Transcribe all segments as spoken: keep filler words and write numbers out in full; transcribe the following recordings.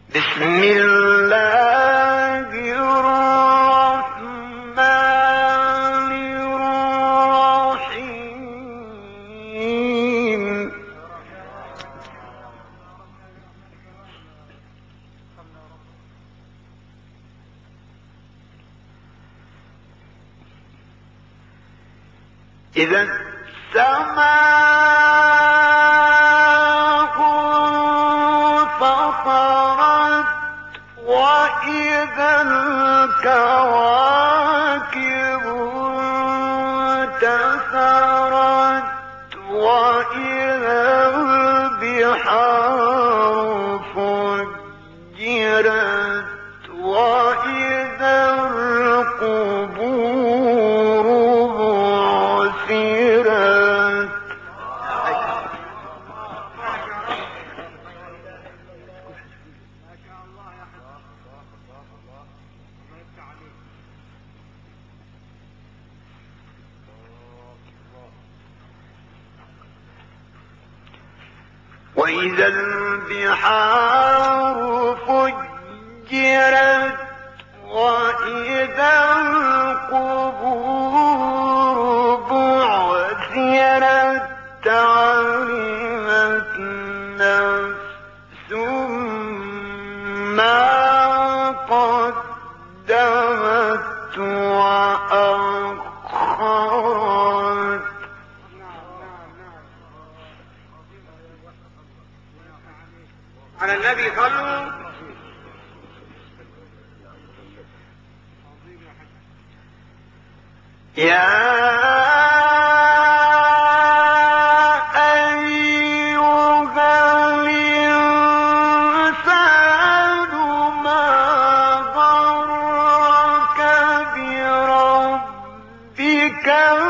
بسم الله الرحمن الرحيم. إذا السماء انفطرت وإذا الكواكب انتثرت وإذا البحار فجرت وإذا القبور بعثرت. وإذا البحار فجرت وإذا القبور بعثرت علمت نفس ما قدمت وأخرت. على النبي صلوا. يا أيها الإنسان ما غرك بربك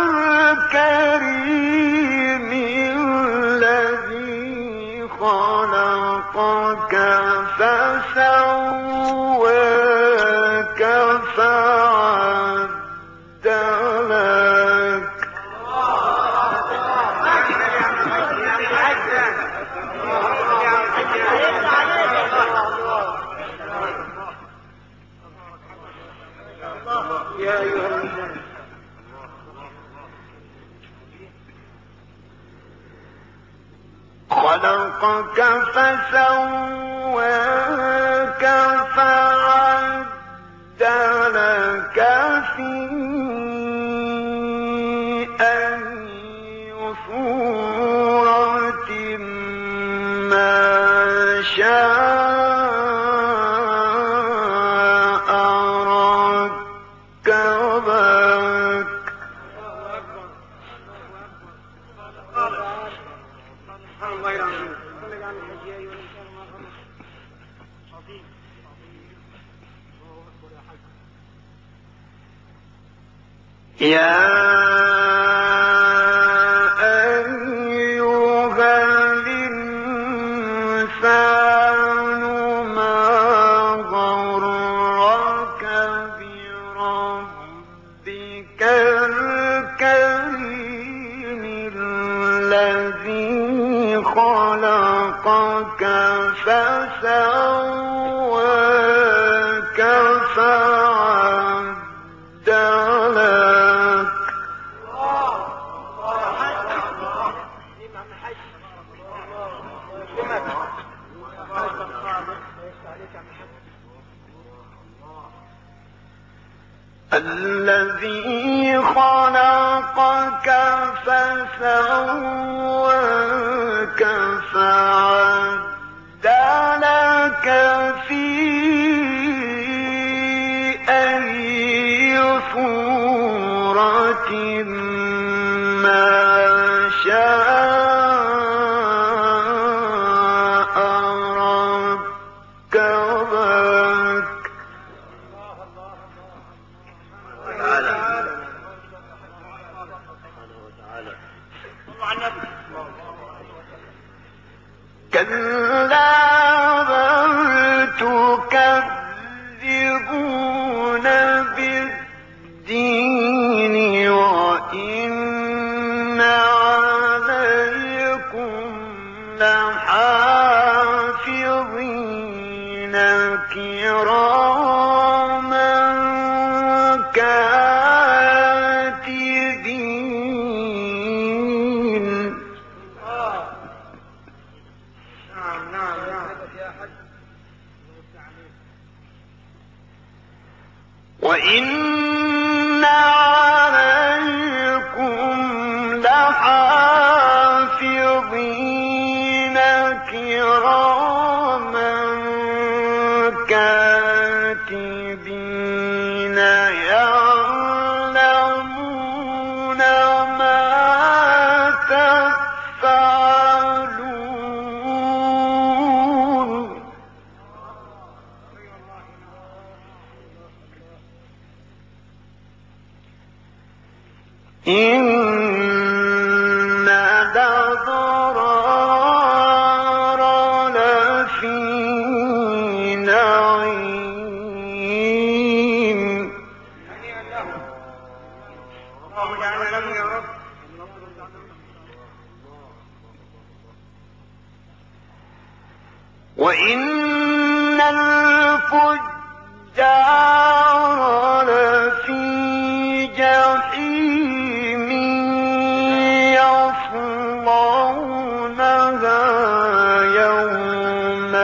الكريم الذي خلقك فسواك فعدلك. يا أيها الإنسان خلقك فسواك فعدلك في أي صورة ما شاء ركبك. يا أيها الإنسان ما غرك بربك الكريم الذي خلقك فسواك فعدلك. الذي خلقك فسواك فعدلك في أي صورة ما شاء ركبك. كلا بل تكذبون بالدين وإن عليكم لحافظين وإن عليكم لحافظين كراما كاتبين يعلمون ما تفعلون إن الأبرار لفي نعيم اللهم اجعلنا لهم يا رب. وإن الفجار لفي جحيم يصلونها يوم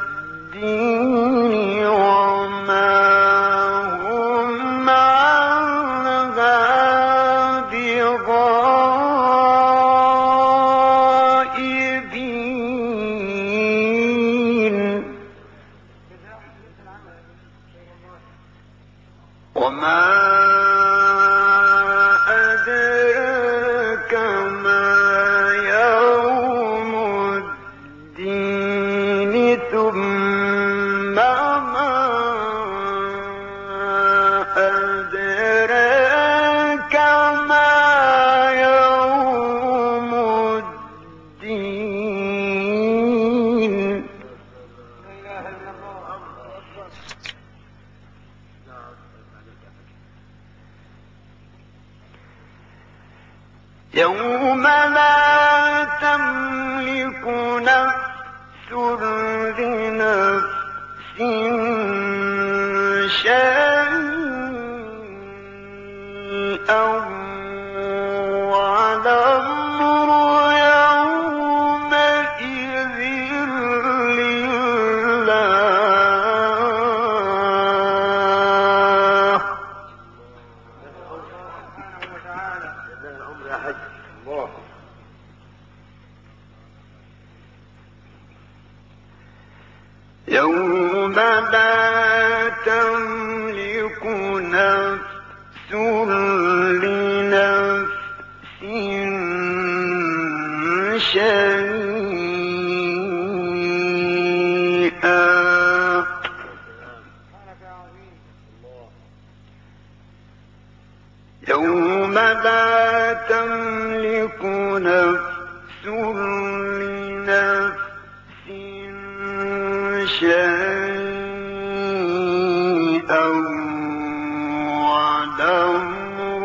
الدين وما هم عنها بغائبين وما أدراك ما يوم الدين ثم ما أدراك ما يوم الدين لا اله الا الله. يوم لا تملك نفس لنفس شيئا والأمر يومئذ لله سبحانه وتعالى. الأمر يا حج الله. يوم لا تملك نفس لنفس شيئا سبحانك يا عظيم. يوم لا تملك نفس لنفس شيئا والأمر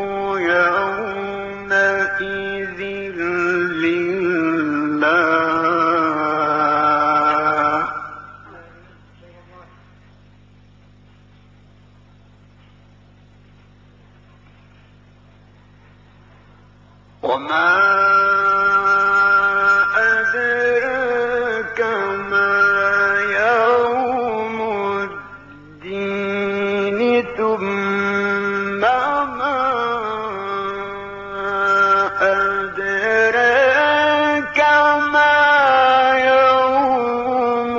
يومئذ لله وما أدراك ما يوم الدين ثم ما أدراك ما يوم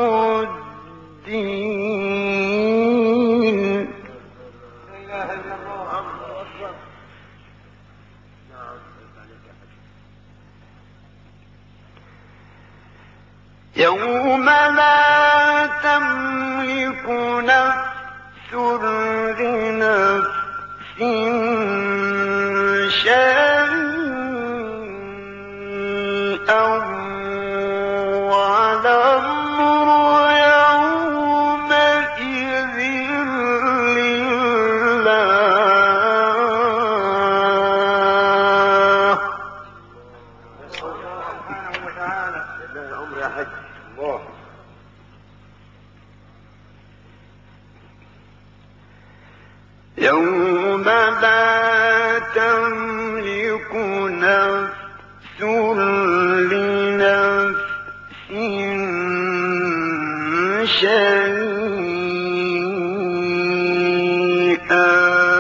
الدين لا اله الا الله. يوم لا تملك نفس لنفس شيئا والأمر يومئذ لله سبحانه وتعالى. الأمر يا حج الله. يوم لا تملك نفس لنفس شيئا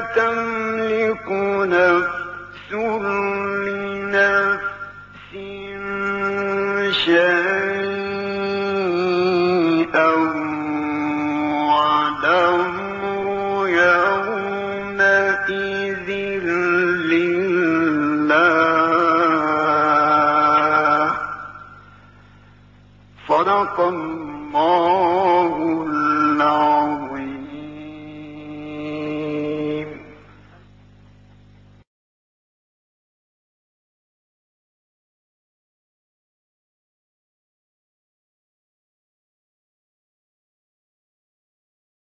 تملك نفس لنفس شيئا والأمر يومئذ لله. صدق